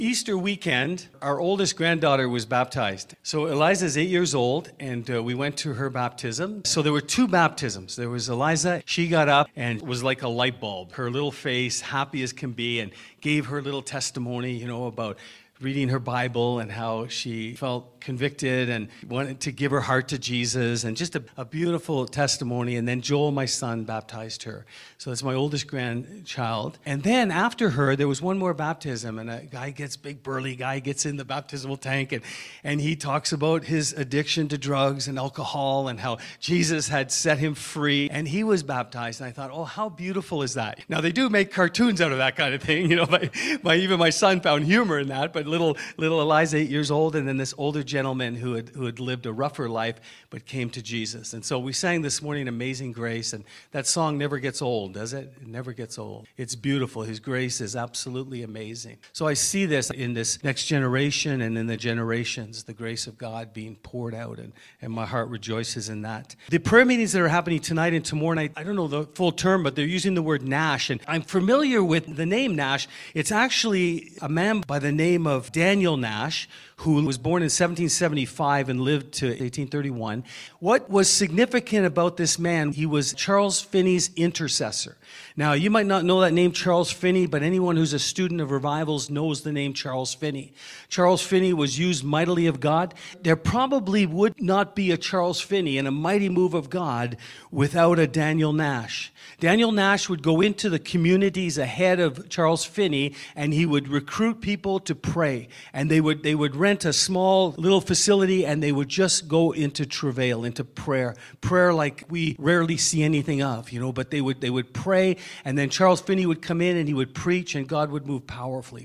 Easter weekend, our oldest granddaughter was baptized. So Eliza's 8 years old, and we went to her baptism. So there were two baptisms. There was Eliza. She got up and was like a light bulb. Her little face, happy as can be, and gave her little testimony, about reading her Bible and how she felt convicted and wanted to give her heart to Jesus, and just a beautiful testimony. And then Joel, my son, baptized her. So that's my oldest grandchild. And then after her, there was one more baptism, and a guy big burly guy gets in the baptismal tank, and he talks about his addiction to drugs and alcohol and how Jesus had set him free, and he was baptized. And I thought, oh, how beautiful is that? Now, they do make cartoons out of that kind of thing, even my son found humor in that, but little Eliza, 8 years old, and then this older gentleman who had lived a rougher life but came to Jesus. And so we sang this morning Amazing Grace, and that song never gets old, does it? It never gets old. It's beautiful. His grace is absolutely amazing. So I see this in this next generation and in the generations, the grace of God being poured out, and my heart rejoices in that. The prayer meetings that are happening tonight and tomorrow night, I don't know the full term, but they're using the word Nash, and I'm familiar with the name Nash. It's actually a man by the name of Daniel Nash, who was born in 1775 and lived to 1831. What was significant about this man, he was Charles Finney's intercessor. Now, you might not know that name, Charles Finney, but anyone who's a student of revivals knows the name Charles Finney. Charles Finney was used mightily of God. There probably would not be a Charles Finney and a mighty move of God without a Daniel Nash. Daniel Nash would go into the communities ahead of Charles Finney, and he would recruit people to pray. And they would rent a small little facility, and they would just go into travail, into prayer like we rarely see anything of, but they would pray, and then Charles Finney would come in and he would preach, and God would move powerfully.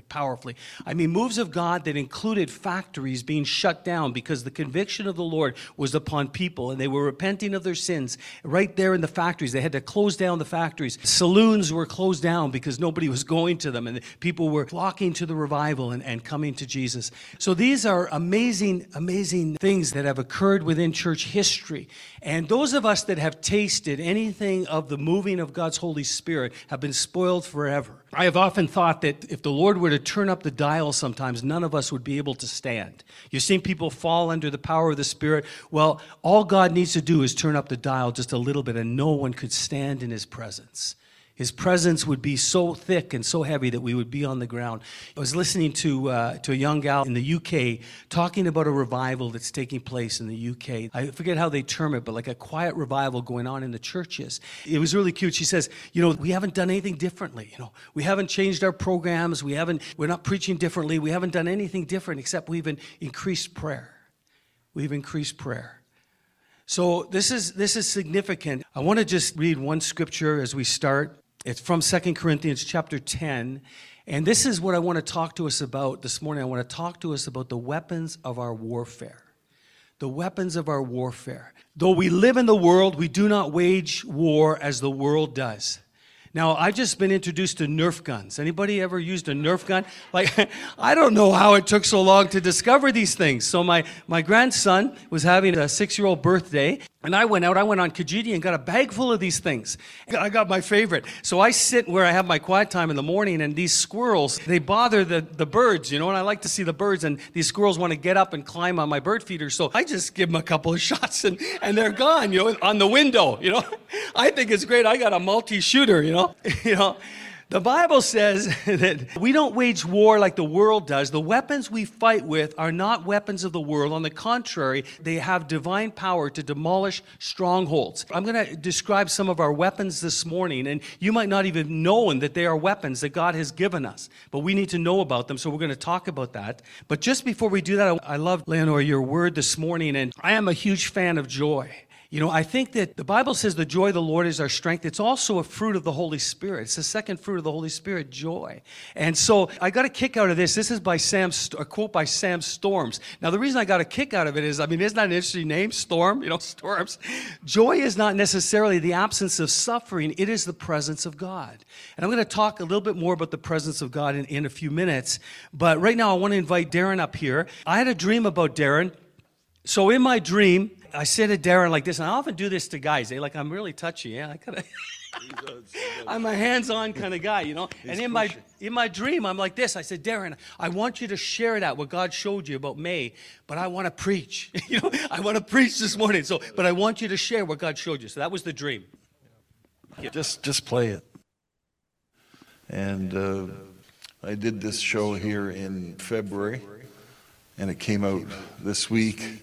I mean, moves of God that included factories being shut down because the conviction of the Lord was upon people, and they were repenting of their sins right there in the factories. They had to close down the factories. Saloons were closed down because nobody was going to them, and people were flocking to the revival and coming to Jesus. So these are amazing things that have occurred within church history. And those of us that have tasted anything of the moving of God's Holy Spirit have been spoiled forever. I have often thought that if the Lord were to turn up the dial sometimes, none of us would be able to stand. You've seen people fall under the power of the Spirit. Well, all God needs to do is turn up the dial just a little bit, and no one could stand in His presence. His presence would be so thick and so heavy that we would be on the ground. I was listening to a young gal in the UK talking about a revival that's taking place in the UK. I forget how they term it, but like a quiet revival going on in the churches. It was really cute. She says, we haven't done anything differently. We haven't changed our programs. We're not preaching differently. We haven't done anything different except we've increased prayer. We've increased prayer. So this is significant. I want to just read one scripture as we start. It's from 2 Corinthians chapter 10. And this is what I want to talk to us about this morning. I want to talk to us about the weapons of our warfare. The weapons of our warfare. Though we live in the world, we do not wage war as the world does. Now, I've just been introduced to Nerf guns. Anybody ever used a Nerf gun? I don't know how it took so long to discover these things. So my grandson was having a 6-year-old birthday, and I went on Kijiji and got a bag full of these things. I got my favorite. So I sit where I have my quiet time in the morning, and these squirrels, they bother the birds, and I like to see the birds, and these squirrels want to get up and climb on my bird feeder. So I just give them a couple of shots, and they're gone, on the window, I think it's great. I got a multi-shooter, The Bible says that we don't wage war like the world does. The weapons we fight with are not weapons of the world. On the contrary, they have divine power to demolish strongholds. I'm going to describe some of our weapons this morning, and you might not even know that they are weapons that God has given us, but we need to know about them, so we're going to talk about that. But just before we do that, I love, Leonore, your word this morning, and I am a huge fan of joy. I think that the Bible says the joy of the Lord is our strength. It's also a fruit of the Holy Spirit. It's the second fruit of the Holy Spirit, joy. And so I got a kick out of this. This is by a quote by Sam Storms. Now, the reason I got a kick out of it is, isn't that an interesting name? Storm, Storms. Joy is not necessarily the absence of suffering. It is the presence of God. And I'm going to talk a little bit more about the presence of God in a few minutes. But right now, I want to invite Darren up here. I had a dream about Darren. So in my dream, I said to Darren like this, and I often do this to guys. I'm really touchy. Yeah, I gotta. I'm a hands-on kind of guy, you know. And in my dream, I'm like this. I said, Darren, I want you to share that, what God showed you about May, but I want to preach. You know, I want to preach this morning. But I want you to share what God showed you. So that was the dream. Yeah. Just play it. And I did this show here in February, and it came out this week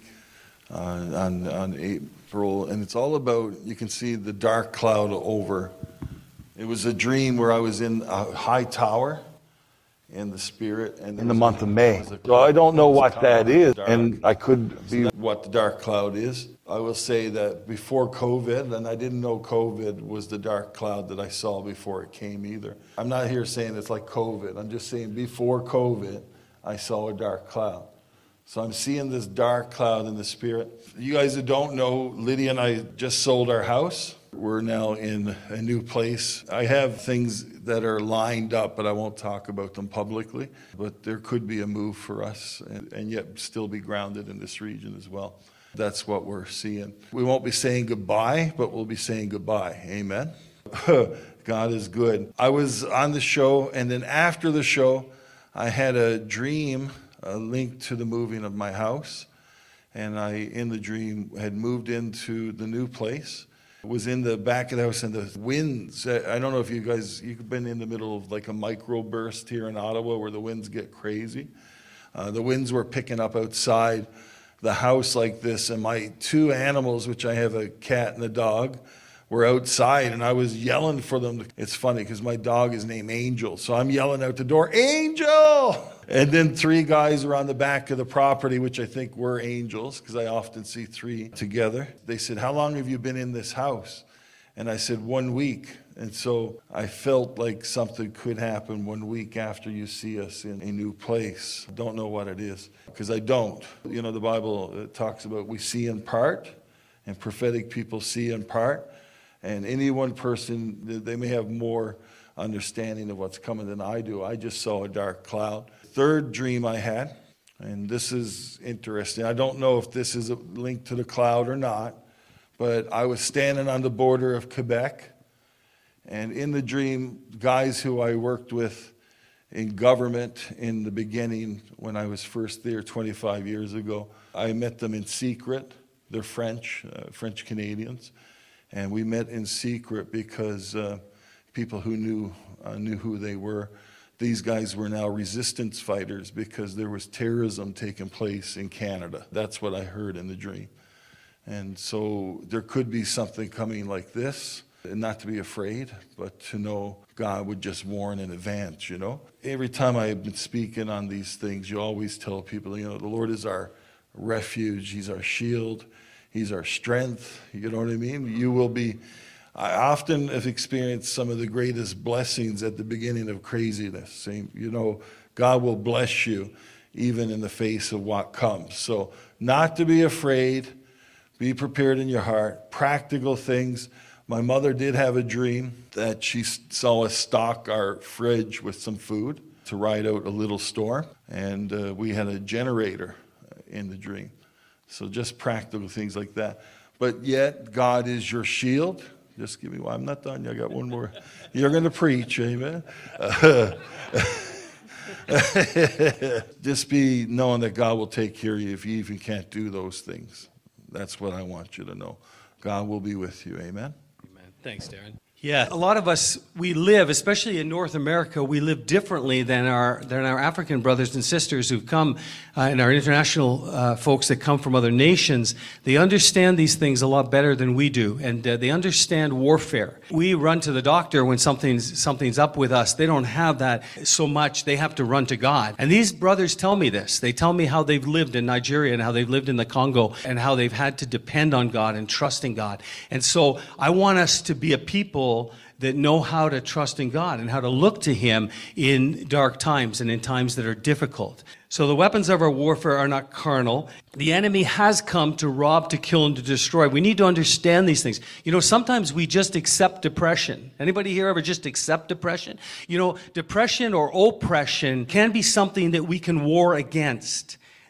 on April, and it's all about, you can see the dark cloud over. It was a dream where I was in a high tower in the spirit, and in the month of May. So I don't know what that is, and I could be what the dark cloud is. I will say that before COVID, and I didn't know COVID was the dark cloud that I saw before it came either. I'm not here saying it's like COVID. I'm just saying before COVID, I saw a dark cloud. So I'm seeing this dark cloud in the spirit. You guys that don't know, Lydia and I just sold our house. We're now in a new place. I have things that are lined up, but I won't talk about them publicly. But there could be a move for us and yet still be grounded in this region as well. That's what we're seeing. We won't be saying goodbye, but we'll be saying goodbye. Amen. God is good. I was on the show, and then after the show, I had a dream linked to the moving of my house. And I, in the dream, had moved into the new place. Was in the back of the house, and the winds, I don't know if you've been in the middle of like a microburst here in Ottawa where the winds get crazy. The winds were picking up outside the house like this, and my two animals, which I have a cat and a dog, were outside, and I was yelling for them. It's funny because my dog is named Angel, so I'm yelling out the door, Angel! And then three guys were on the back of the property, which I think were angels, because I often see three together. They said, how long have you been in this house? And I said, 1 week. And so I felt like something could happen 1 week after you see us in a new place. Don't know what it is, because I don't. You know, the Bible talks about we see in part, and prophetic people see in part. And any one person, they may have more understanding of what's coming than I do. I just saw a dark cloud. Third dream I had, and this is interesting. I don't know if this is a link to the cloud or not, but I was standing on the border of Quebec, and in the dream, guys who I worked with in government in the beginning when I was first there 25 years ago, I met them in secret. They're French Canadians, and we met in secret because people who knew who they were. These guys were now resistance fighters because there was terrorism taking place in Canada. That's what I heard in the dream. And so there could be something coming like this, and not to be afraid, but to know God would just warn in advance, you know. Every time I've been speaking on these things, you always tell people, you know, the Lord is our refuge, He's our shield, He's our strength, you know what I mean? I often have experienced some of the greatest blessings at the beginning of craziness. You know, God will bless you even in the face of what comes. So not to be afraid, be prepared in your heart, practical things. My mother did have a dream that she saw us stock our fridge with some food to ride out a little storm, and we had a generator in the dream. So just practical things like that. But yet, God is your shield. Just give me one. I'm not done. I got one more. You're going to preach, amen? Just be knowing that God will take care of you if you even can't do those things. That's what I want you to know. God will be with you, amen? Amen. Thanks, Darren. Yeah, a lot of us, we live, especially in North America, we live differently than our African brothers and sisters who've come, and our international folks that come from other nations. They understand these things a lot better than we do, and they understand warfare. We run to the doctor when something's up with us. They don't have that so much. They have to run to God. And these brothers tell me this. They tell me how they've lived in Nigeria and how they've lived in the Congo and how they've had to depend on God and trust in God. And so I want us to be a people that know how to trust in God and how to look to Him in dark times and in times that are difficult. So the weapons of our warfare are not carnal. The enemy has come to rob, to kill, and to destroy. We need to understand these things. You know, sometimes we just accept depression. Anybody here ever just accept depression? You know, depression or oppression can be something that we can war against.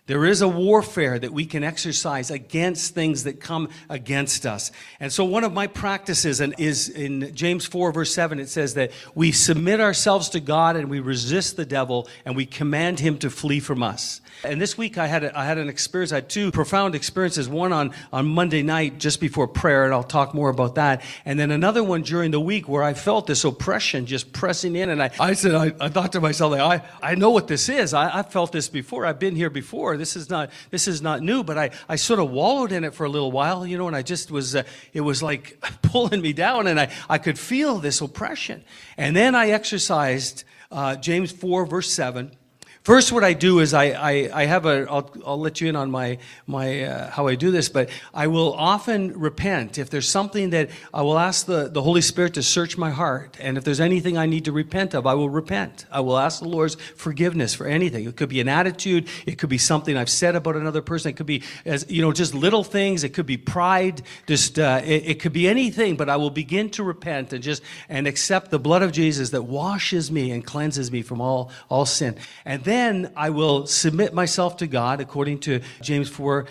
There is a warfare that we can exercise against things that come against us. And so one of my practices is in James 4, verse 7, it says that we submit ourselves to God and we resist the devil and we command him to flee from us. And this week I had an experience. I had two profound experiences. One on Monday night just before prayer, and I'll talk more about that. And then another one during the week where I felt this oppression just pressing in. And I thought to myself, I know what this is. I've felt this before. I've been here before. This is not new. But I sort of wallowed in it for a little while, and I just was, it was like pulling me down, and I could feel this oppression. And then I exercised James 4, verse 7. First, what I do is I have I'll let you in on my how I do this, but I will often repent. If there's something that I will ask the Holy Spirit to search my heart, and if there's anything I need to repent of, I will repent. I will ask the Lord's forgiveness for anything. It could be an attitude. It could be something I've said about another person. It could be, just little things. It could be pride. It could be anything, but I will begin to repent and accept the blood of Jesus that washes me and cleanses me from all sin. And then I will submit myself to God according to James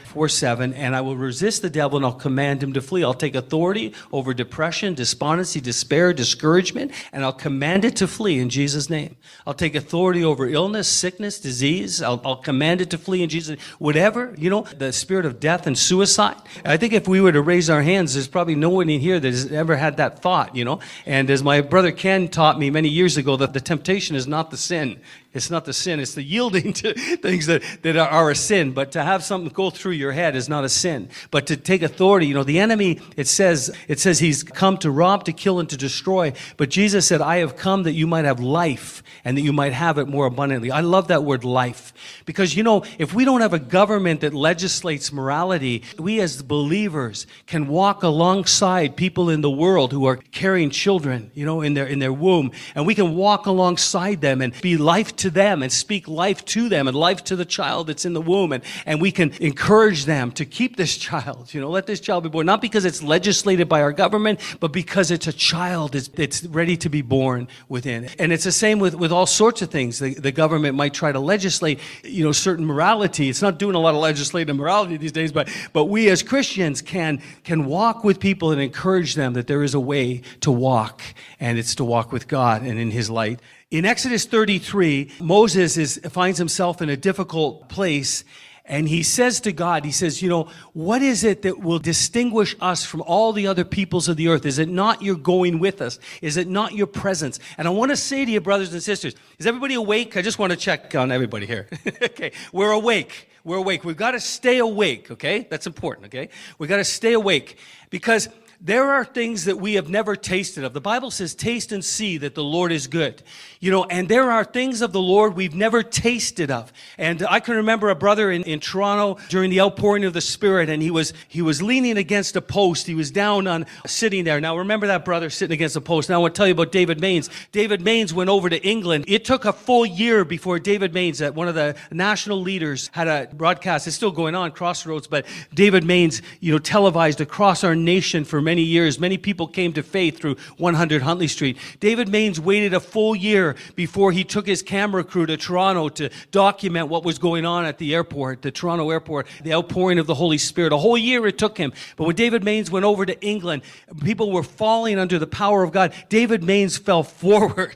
4:7, and I will resist the devil and I'll command him to flee. I'll take authority over depression, despondency, despair, discouragement, and I'll command it to flee in Jesus' name. I'll take authority over illness, sickness, disease. I'll command it to flee in Jesus' name. Whatever, the spirit of death and suicide. I think if we were to raise our hands, there's probably no one in here that has ever had that thought, And as my brother Ken taught me many years ago, that the temptation is not the sin. It's not the sin. It's the yielding to things that are a sin. But to have something go through your head is not a sin. But to take authority, the enemy, it says he's come to rob, to kill, and to destroy. But Jesus said, I have come that you might have life and that you might have it more abundantly. I love that word life. Because, if we don't have a government that legislates morality, we as believers can walk alongside people in the world who are carrying children, in their womb. And we can walk alongside them and be life to them and speak life to them and life to the child that's in the womb. And we can encourage them to keep this child, let this child be born. Not because it's legislated by our government, but because it's a child that's ready to be born within. And it's the same with all sorts of things. The government might try to legislate, certain morality. It's not doing a lot of legislative morality these days, but we as Christians can walk with people and encourage them that there is a way to walk, and it's to walk with God and in His light. In Exodus 33, Moses finds himself in a difficult place, and he says to God, he says, what is it that will distinguish us from all the other peoples of the earth? Is it not your going with us? Is it not your presence? And I want to say to you, brothers and sisters, is everybody awake? I just want to check on everybody here. Okay, we're awake. We're awake. We've got to stay awake, okay? That's important, okay? We've got to stay awake because there are things that we have never tasted of. The Bible says, taste and see that the Lord is good. And there are things of the Lord we've never tasted of. And I can remember a brother in Toronto during the outpouring of the Spirit, and he was leaning against a post. He was down sitting there. Now, remember that brother sitting against a post. Now, I want to tell you about David Maines. David Maines went over to England. It took a full year before David Maines, one of the national leaders, had a broadcast. It's still going on, Crossroads, but David Maines, televised across our nation for many years. Many people came to faith through 100 Huntley Street. David Maines waited a full year before he took his camera crew to Toronto to document what was going on at the airport, the Toronto airport, the outpouring of the Holy Spirit. A whole year it took him. But when David Maines went over to England, people were falling under the power of God. David Maines fell forward,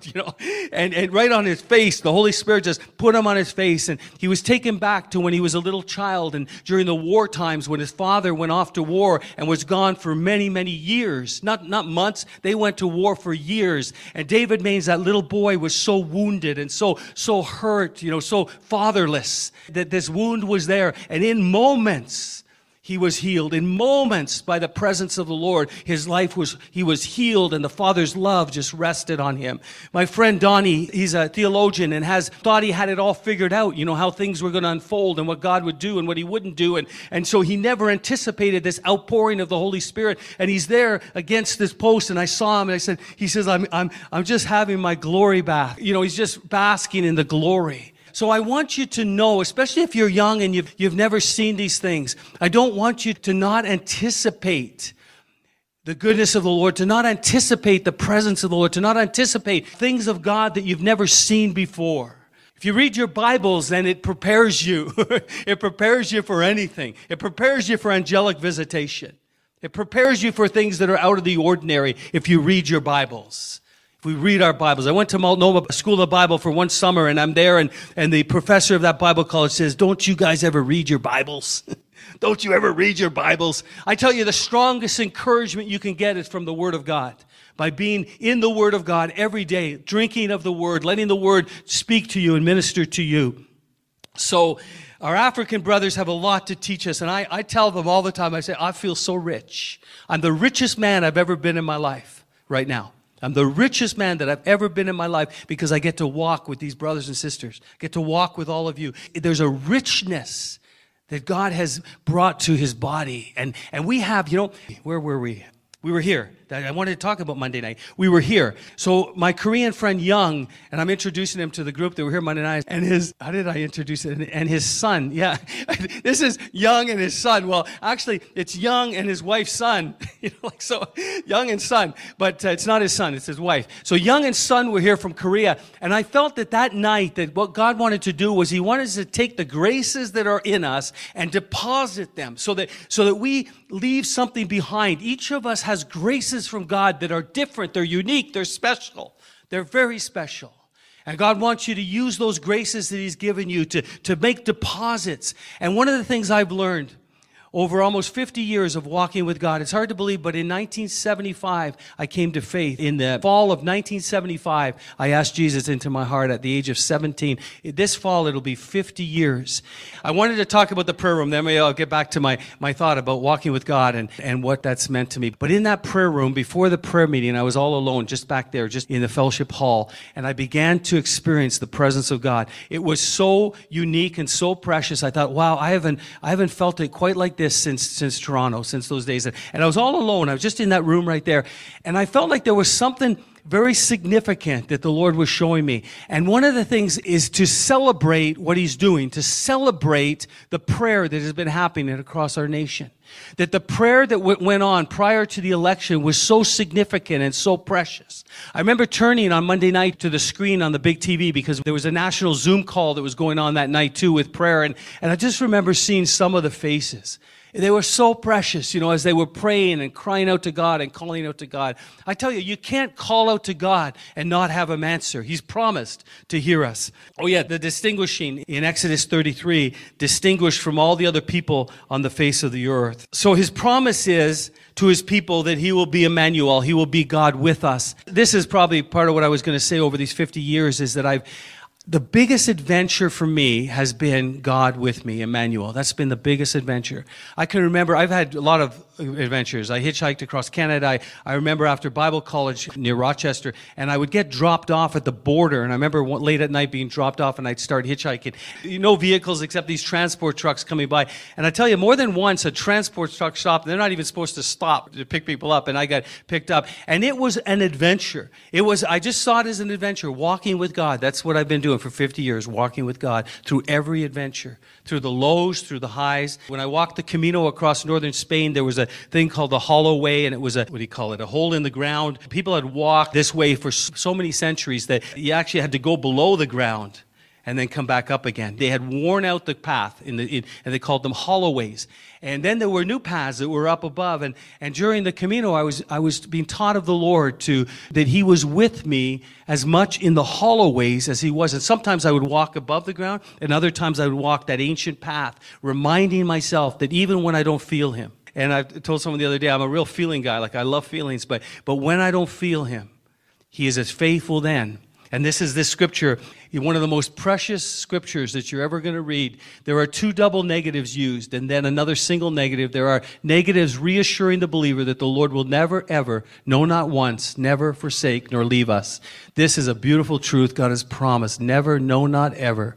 and right on his face, the Holy Spirit just put him on his face, and he was taken back to when he was a little child and during the war times when his father went off to war and was gone for many, many years, not months. They went to war for years. And David Maines, that little boy, was so wounded and so hurt, so fatherless, that this wound was there. And in moments, he was healed. In moments, by the presence of the Lord, he was healed, and the Father's love just rested on him. My friend Donnie, he's a theologian and thought he had it all figured out, how things were going to unfold and what God would do and what He wouldn't do. And so he never anticipated this outpouring of the Holy Spirit. And he's there against this post, and I saw him, and he says, I'm just having my glory bath. He's just basking in the glory. So I want you to know, especially if you're young and you've never seen these things, I don't want you to not anticipate the goodness of the Lord, to not anticipate the presence of the Lord, to not anticipate things of God that you've never seen before. If you read your Bibles, then it prepares you. It prepares you for anything. It prepares you for angelic visitation. It prepares you for things that are out of the ordinary if you read your Bibles. If we read our Bibles. I went to Multnomah School of Bible for one summer, and I'm there, and the professor of that Bible college says, "Don't you guys ever read your Bibles? Don't you ever read your Bibles?" I tell you, the strongest encouragement you can get is from the Word of God. By being in the Word of God every day, drinking of the Word, letting the Word speak to you and minister to you. So our African brothers have a lot to teach us, and I tell them all the time, I say, I feel so rich. I'm the richest man I've ever been in my life right now. I'm the richest man that I've ever been in my life because I get to walk with these brothers and sisters, get to walk with all of you. There's a richness that God has brought to his body. And we have, where were we? We were here. I wanted to talk about Monday night. We were here. So my Korean friend Young, and I'm introducing him to the group that were here Monday night, and how did I introduce it? And his son, yeah. This is Young and his son. Well, actually, it's Young and his wife's son. So Young and son, but it's not his son, it's his wife. So Young and son were here from Korea, and I felt that night that what God wanted to do was he wanted us to take the graces that are in us and deposit them so that we leave something behind. Each of us has graces from God that are different, they're unique, they're special. They're very special. And God wants you to use those graces that he's given you to make deposits. And one of the things I've learned over almost 50 years of walking with God, it's hard to believe, but in 1975, I came to faith. In the fall of 1975, I asked Jesus into my heart at the age of 17. This fall, it'll be 50 years. I wanted to talk about the prayer room. Then maybe I'll get back to my thought about walking with God and what that's meant to me. But in that prayer room, before the prayer meeting, I was all alone, just back there, just in the fellowship hall, and I began to experience the presence of God. It was so unique and so precious. I thought, wow, I haven't felt it quite like this since Toronto, since those days. And I was all alone. I was just in that room right there. And I felt like there was something very significant that the Lord was showing me. And one of the things is to celebrate what he's doing, to celebrate the prayer that has been happening across our nation. That the prayer that went on prior to the election was so significant and so precious. I remember turning on Monday night to the screen on the big TV because there was a national Zoom call that was going on that night too with prayer. And I just remember seeing some of the faces. They were so precious, as they were praying and crying out to God and calling out to God. I tell you, you can't call out to God and not have him answer. He's promised to hear us. Oh yeah, the distinguishing in Exodus 33, distinguished from all the other people on the face of the earth. So his promise is to his people that he will be Emmanuel. He will be God with us. This is probably part of what I was going to say over these 50 years is that the biggest adventure for me has been God with me, Emmanuel. That's been the biggest adventure. I can remember, I've had a lot of adventures. I hitchhiked across Canada. I remember after Bible college near Rochester, and I would get dropped off at the border, and I remember late at night being dropped off, and I'd start hitchhiking. No vehicles except these transport trucks coming by. And I tell you, more than once, a transport truck stopped, and they're not even supposed to stop to pick people up, and I got picked up. And it was an adventure. I just saw it as an adventure, walking with God. That's what I've been doing for 50 years, walking with God through every adventure, through the lows, through the highs. When I walked the Camino across northern Spain, there was a thing called the Hollow Way, and it was a hole in the ground. People had walked this way for so many centuries that you actually had to go below the ground and then come back up again. They had worn out the path, and they called them holloways. And then there were new paths that were up above. And during the Camino, I was being taught of the Lord that he was with me as much in the holloways as he was. And sometimes I would walk above the ground, and other times I would walk that ancient path, reminding myself that even when I don't feel him, and I told someone the other day, I'm a real feeling guy, like I love feelings, but when I don't feel him, he is as faithful then. And this scripture, one of the most precious scriptures that you're ever going to read. There are two double negatives used and then another single negative. There are negatives reassuring the believer that the Lord will never, ever, no, not once, never forsake nor leave us. This is a beautiful truth God has promised. Never, no, not ever,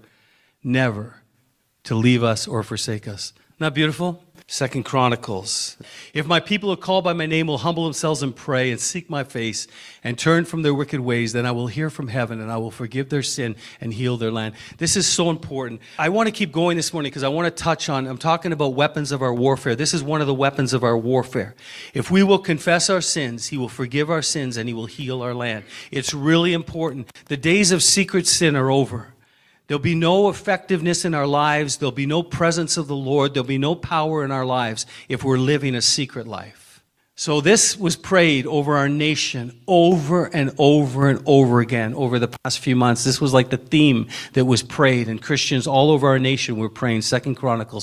never to leave us or forsake us. Isn't that beautiful? 2 Chronicles. If my people who are called by my name will humble themselves and pray and seek my face and turn from their wicked ways, then I will hear from heaven and I will forgive their sin and heal their land. This is so important. I want to keep going this morning because I want to touch on, I'm talking about weapons of our warfare. This is one of the weapons of our warfare. If we will confess our sins, he will forgive our sins and he will heal our land. It's really important. The days of secret sin are over. There'll be no effectiveness in our lives. There'll be no presence of the Lord. There'll be no power in our lives if we're living a secret life. So this was prayed over our nation over and over and over again over the past few months. This was like the theme that was prayed, and Christians all over our nation were praying 2 Chronicles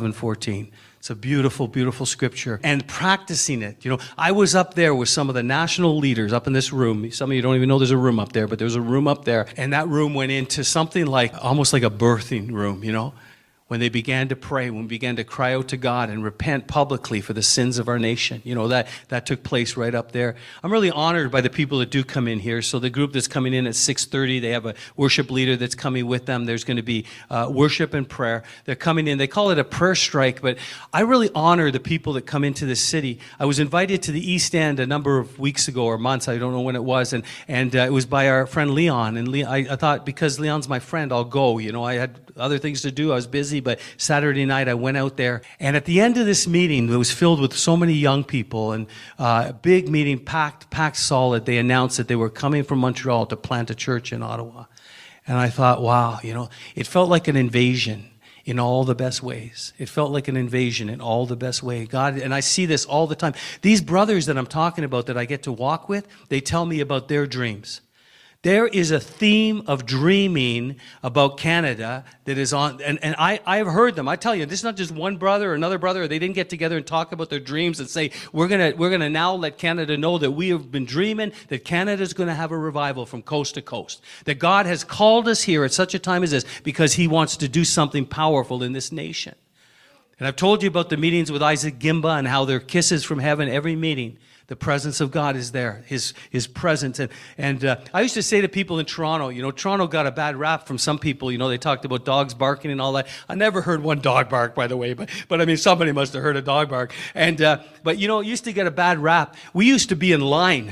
7:14. It's a beautiful, beautiful scripture. And practicing it. You know, I was up there with some of the national leaders up in this room. Some of you don't even know there's a room up there, but there's a room up there. And that room went into something like, almost like a birthing room, you know, when they began to pray, when we began to cry out to God and repent publicly for the sins of our nation. You know, that took place right up there. I'm really honored by the people that do come in here. So the group that's coming in at 6:30, they have a worship leader that's coming with them. There's going to be worship and prayer. They're coming in. They call it a prayer strike, but I really honor the people that come into this city. I was invited to the East End a number of weeks ago or months. I don't know when it was, and it was by our friend Leon. And I thought, because Leon's my friend, I'll go. You know, I had other things to do. I was busy. But Saturday night I went out there, and at the end of this meeting, it was filled with so many young people, and a big meeting, packed solid. They announced that they were coming from Montreal to plant a church in Ottawa. And I thought, wow, you know, it felt like an invasion in all the best ways. It felt like an invasion in all the best way. God, and I see this all the time. These brothers that I'm talking about that I get to walk with, they tell me about their dreams. There is a theme of dreaming about Canada that is on, and I've heard them. I tell you, this is not just one brother or another brother. They didn't get together and talk about their dreams and say, we're gonna now let Canada know that we have been dreaming, that Canada's gonna have a revival from coast to coast. That God has called us here at such a time as this because He wants to do something powerful in this nation. And I've told you about the meetings with Isaac Gimba and how they're kisses from heaven every meeting. The presence of God is there, His presence. And I used to say to people in Toronto, you know, Toronto got a bad rap from some people. You know, they talked about dogs barking and all that. I never heard one dog bark, by the way, but I mean, somebody must have heard a dog bark. And but you know, it used to get a bad rap. We used to be in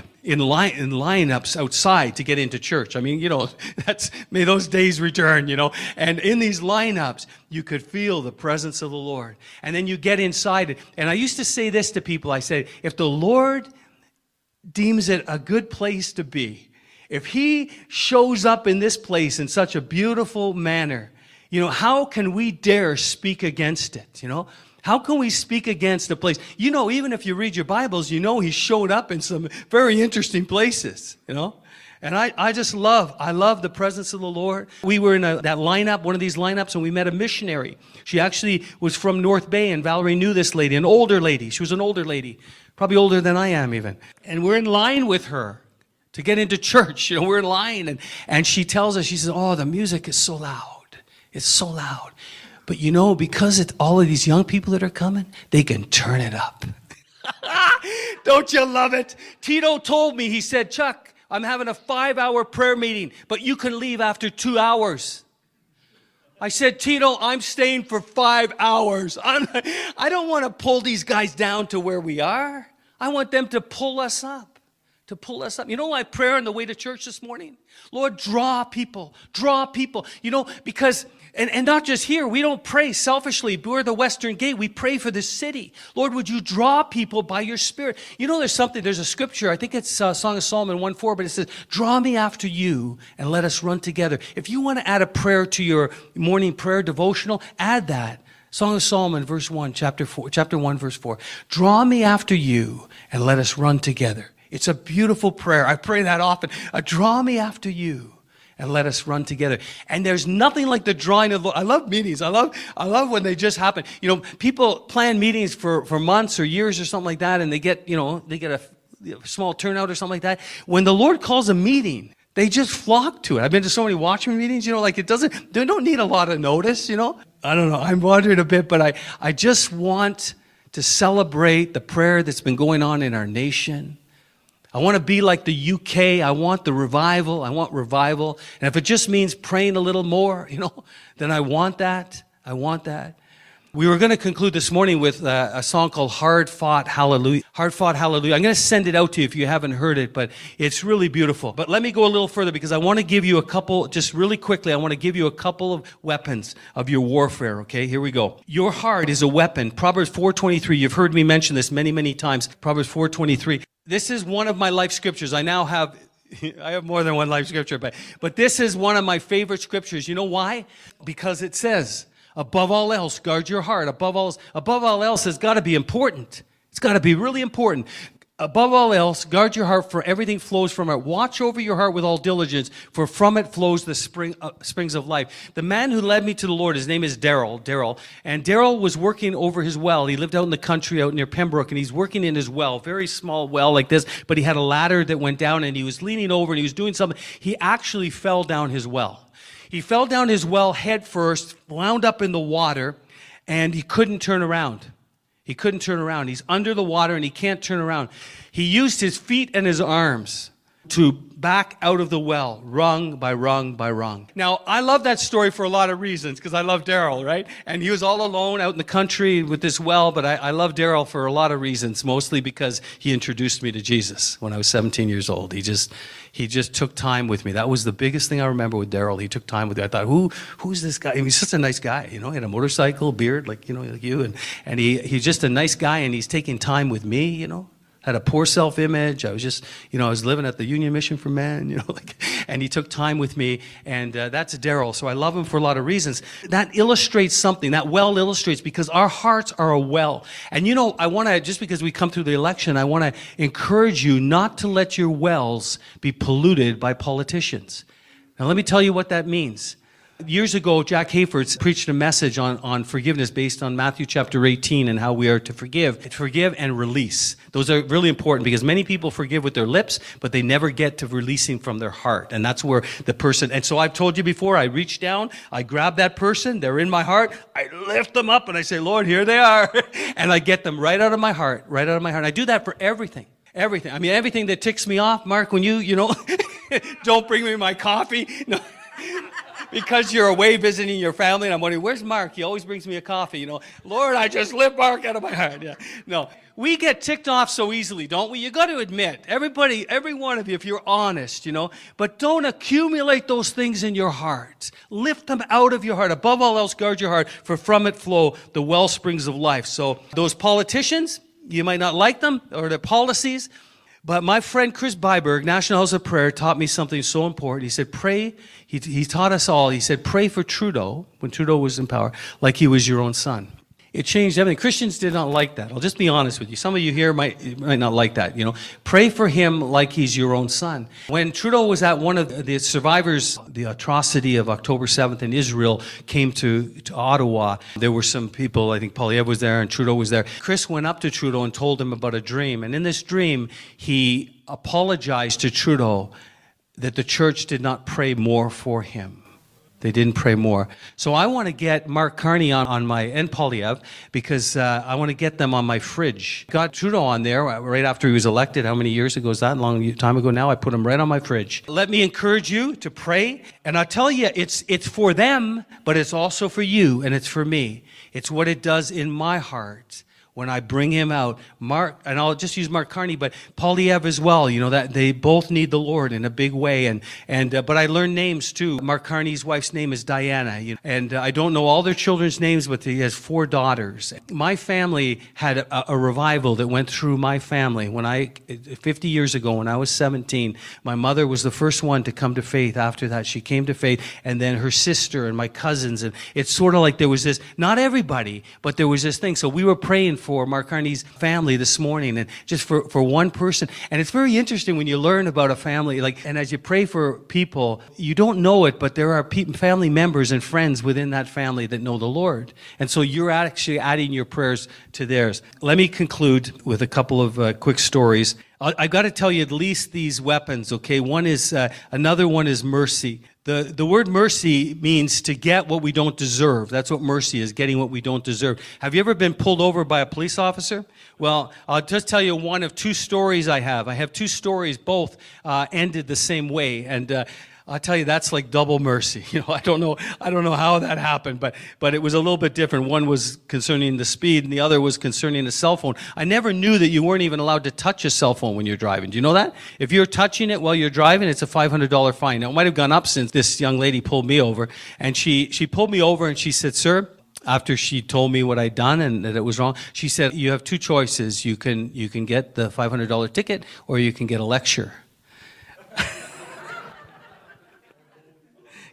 lineups outside to get into church. I mean, you know, may those days return, you know. And in these lineups, you could feel the presence of the Lord. And then you get inside. And I used to say this to people. I said, if the Lord deems it a good place to be, if He shows up in this place in such a beautiful manner, you know, how can we dare speak against it, you know? How can we speak against a place? You know, even if you read your Bibles, you know He showed up in some very interesting places, you know? And I love the presence of the Lord. We were in that lineup, one of these lineups, and we met a missionary. She actually was from North Bay, and Valerie knew this lady, an older lady. She was an older lady, probably older than I am even. And we're in line with her to get into church. You know, we're in line, and she tells us, she says, oh, the music is so loud. It's so loud. But you know, because it's all of these young people that are coming, they can turn it up. Don't you love it? Tito told me, he said, Chuck, I'm having a 5-hour prayer meeting, but you can leave after 2 hours. I said, Tito, I'm staying for 5 hours. I don't want to pull these guys down to where we are. I want them to pull us up. To pull us up. You know my prayer on the way to church this morning? Lord, draw people. Draw people. You know, because... And not just here, we don't pray selfishly. We're the Western Gate. We pray for the city. Lord, would you draw people by your Spirit? You know, there's a scripture, I think it's Song of Solomon 1:4, but it says, draw me after you and let us run together. If you want to add a prayer to your morning prayer devotional, add that. Song of Solomon, verse 1, chapter 1, verse 4. Draw me after you and let us run together. It's a beautiful prayer. I pray that often. Draw me after you and let us run together. And there's nothing like the drawing of the Lord. I love meetings. I love when they just happen. You know, people plan meetings for months or years or something like that, and they get a small turnout or something like that. When the Lord calls a meeting, they just flock to it. I've been to so many Watchman meetings, you know, like they don't need a lot of notice, you know. I don't know. I'm wandering a bit, but I just want to celebrate the prayer that's been going on in our nation. I want to be like the UK. I want the revival. I want revival. And if it just means praying a little more, you know, then I want that. I want that. We were going to conclude this morning with a song called Hard Fought Hallelujah. Hard Fought Hallelujah. I'm going to send it out to you if you haven't heard it, but it's really beautiful. But let me go a little further because I want to give you a couple, just really quickly, I want to give you a couple of weapons of your warfare, okay? Here we go. Your heart is a weapon. Proverbs 4:23. You've heard me mention this many, many times. Proverbs 4:23. This is one of my life scriptures. I now have I have more than one life scripture, but this is one of my favorite scriptures. You know why? Because it says, above all else, guard your heart. Above all else has got to be important. It's got to be really important. Above all else, guard your heart, for everything flows from it. Watch over your heart with all diligence, for from it flows the springs of life. The man who led me to the Lord, his name is Daryl. And Daryl was working over his well. He lived out in the country out near Pembroke, and he's working in his well, very small well like this, but he had a ladder that went down, and he was leaning over, and he was doing something. He actually fell down his well. He fell down his well head first, wound up in the water, and he couldn't turn around. He couldn't turn around. He's under the water and he can't turn around. He used his feet and his arms to back out of the well, rung by rung by rung. Now, I love that story for a lot of reasons, because I love Daryl, right? And he was all alone out in the country with this well, but I love Daryl for a lot of reasons, mostly because he introduced me to Jesus when I was 17 years old. He just took time with me. That was the biggest thing I remember with Daryl. He took time with me. I thought, who's this guy? I mean, he's such a nice guy, you know. He had a motorcycle, beard, like you, and he's just a nice guy, and he's taking time with me, you know. Had a poor self-image. I was just, I was living at the Union Mission for Men, and he took time with me, and that's Daryl. So I love him for a lot of reasons. That illustrates something. That well illustrates, because our hearts are a well. And I want to, just because we come through the election, I want to encourage you not to let your wells be polluted by politicians. Now, let me tell you what that means. Years ago, Jack Hayford preached a message on forgiveness based on Matthew chapter 18 and how we are to forgive and release. Those are really important, because many people forgive with their lips, but they never get to releasing from their heart. And that's where the person, and so I've told you before, I reach down, I grab that person, they're in my heart, I lift them up and I say, Lord, here they are. And I get them right out of my heart, right out of my heart. And I do that for everything. Everything. I mean, everything that ticks me off. Mark, when you don't bring me my coffee. No. Because you're away visiting your family, and I'm wondering, where's Mark? He always brings me a coffee, Lord, I just lift Mark out of my heart. Yeah. No, we get ticked off so easily, don't we? You got to admit, every one of you, if you're honest, but don't accumulate those things in your heart. Lift them out of your heart. Above all else, guard your heart, for from it flow the well springs of life. So those politicians, you might not like them or their policies, but my friend Chris Byberg, National House of Prayer, taught me something so important. He said, pray. He taught us all. He said, pray for Trudeau, when Trudeau was in power, like he was your own son. It changed everything. Christians did not like that. I'll just be honest with you. Some of you here might not like that. Pray for him like he's your own son. When Trudeau was at one of the survivors, the atrocity of October 7th in Israel came to Ottawa. There were some people, I think Poilievre was there and Trudeau was there. Chris went up to Trudeau and told him about a dream. And in this dream, he apologized to Trudeau that the church did not pray more for him. They didn't pray more. So I want to get Mark Carney on my, and Poilievre, because I want to get them on my fridge. Got Trudeau on there right after he was elected. How many years ago is that? A long time ago now. I put him right on my fridge. Let me encourage you to pray. And I'll tell you, it's for them, but it's also for you, and it's for me. It's what it does in my heart when I bring him out. Mark, and I'll just use Mark Carney, but Poilievre as well, that they both need the Lord in a big way. But I learned names too. Mark Carney's wife's name is Diana, and I don't know all their children's names, but he has 4 daughters. My family had a revival that went through my family. 50 years ago, when I was 17, my mother was the first one to come to faith. After that, she came to faith, and then her sister and my cousins, and it's sort of like there was this, not everybody, but there was this thing. So we were praying for Mark Carney's family this morning, and just for one person. And it's very interesting when you learn about a family, and as you pray for people, you don't know it, but there are family members and friends within that family that know the Lord. And so you're actually adding your prayers to theirs. Let me conclude with a couple of quick stories. I've got to tell you at least these weapons, okay? Another one is mercy. The word mercy means to get what we don't deserve. That's what mercy is, getting what we don't deserve. Have you ever been pulled over by a police officer? Well, I'll just tell you one of 2 stories I have. I have 2 stories, both ended the same way. And I'll tell you, that's like double mercy. I don't know how that happened, but it was a little bit different. One was concerning the speed, and the other was concerning a cell phone. I never knew that you weren't even allowed to touch a cell phone when you're driving. Do you know that? If you're touching it while you're driving, it's a $500 fine. Now, it might have gone up since this young lady pulled me over, and she pulled me over and she said, "Sir," after she told me what I'd done and that it was wrong, she said, "You have 2 choices. You can get the $500 ticket, or you can get a lecture."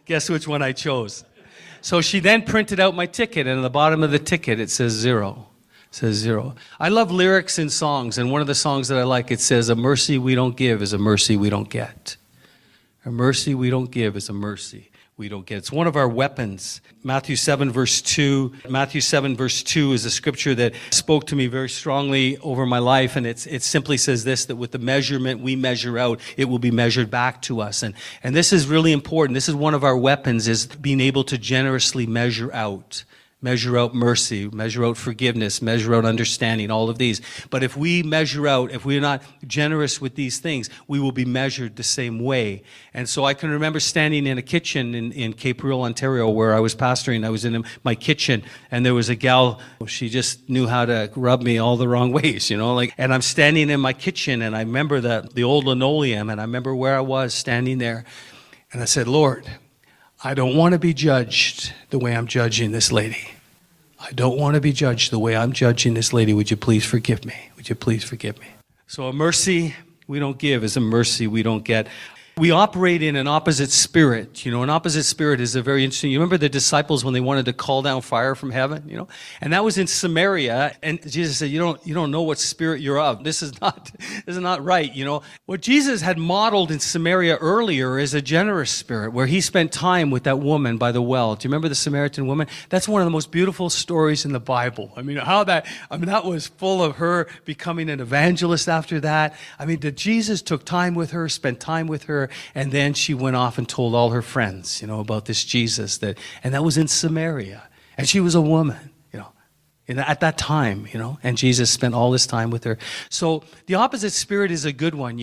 Guess which one I chose? So she then printed out my ticket, and at the bottom of the ticket it says 0. It says 0. I love lyrics in songs, and one of the songs that I like, it says, "A mercy we don't give is a mercy we don't get. A mercy we don't give is a mercy we don't get." It's one of our weapons. Matthew 7 verse 2. Matthew 7 verse 2 is a scripture that spoke to me very strongly over my life, and it simply says this, that with the measurement we measure out, it will be measured back to us. And this is really important. This is one of our weapons, is being able to generously measure out. Measure out mercy, measure out forgiveness, measure out understanding, all of these. But if we measure out, if we're not generous with these things, we will be measured the same way. And so I can remember standing in a kitchen in Cape Reel, Ontario, where I was pastoring. I was in my kitchen, and there was a gal, she just knew how to rub me all the wrong ways, and I'm standing in my kitchen, and I remember the old linoleum, and I remember where I was standing there. And I said, "Lord, I don't want to be judged the way I'm judging this lady. I don't want to be judged the way I'm judging this lady. Would you please forgive me? Would you please forgive me?" So a mercy we don't give is a mercy we don't get. We operate in an opposite spirit. An opposite spirit is a very interesting. You remember the disciples when they wanted to call down fire from heaven, And that was in Samaria, and Jesus said, you don't know what spirit you're of. This is not right, What Jesus had modeled in Samaria earlier is a generous spirit, where he spent time with that woman by the well. Do you remember the Samaritan woman? That's one of the most beautiful stories in the Bible. That was full of her becoming an evangelist after that. That Jesus took time with her, spent time with her, and then she went off and told all her friends, about this Jesus, and that was in Samaria. And she was a woman, at that time, and Jesus spent all this time with her. So the opposite spirit is a good one,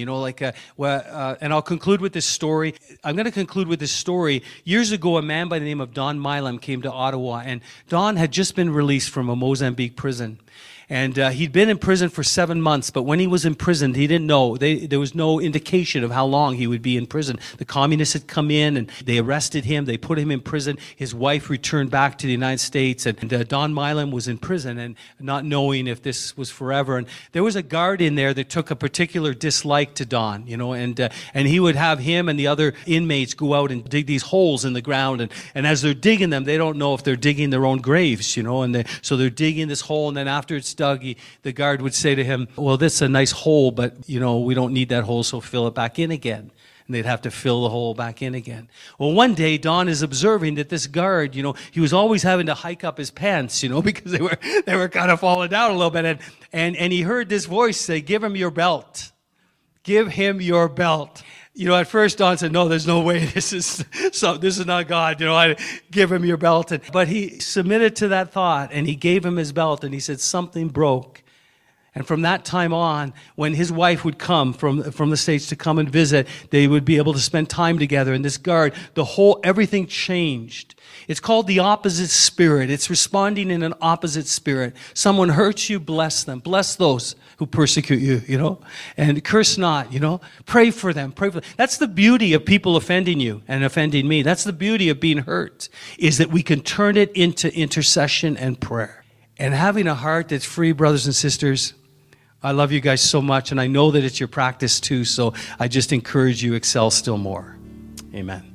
and I'll conclude with this story. I'm going to conclude with this story. Years ago, a man by the name of Don Milam came to Ottawa, and Don had just been released from a Mozambique prison. And he'd been in prison for 7 months, but when he was in prison, he didn't know. There was no indication of how long he would be in prison. The communists had come in, and they arrested him. They put him in prison. His wife returned back to the United States, and Don Milam was in prison, and not knowing if this was forever. And there was a guard in there that took a particular dislike to Don, and he would have him and the other inmates go out and dig these holes in the ground. And as they're digging them, they don't know if they're digging their own graves, so they're digging this hole, and then after it's dug, the guard would say to him, "Well, this is a nice hole, but, we don't need that hole, so fill it back in again." And they'd have to fill the hole back in again. Well, one day, Don is observing that this guard, he was always having to hike up his pants, because they were kind of falling down a little bit. And he heard this voice say, "Give him your belt. Give him your belt." At first Don said, "No, there's no way. This is not God. I give him your belt." But he submitted to that thought, and he gave him his belt, and he said something broke. And from that time on, when his wife would come from the States to come and visit, they would be able to spend time together. And this guard, everything changed. It's called the opposite spirit. It's responding in an opposite spirit. Someone hurts you, bless them. Bless those who persecute you, and curse not, Pray for them. That's the beauty of people offending you and offending me. That's the beauty of being hurt, is that we can turn it into intercession and prayer. And having a heart that's free, brothers and sisters, I love you guys so much, and I know that it's your practice too, so I just encourage you, excel still more. Amen.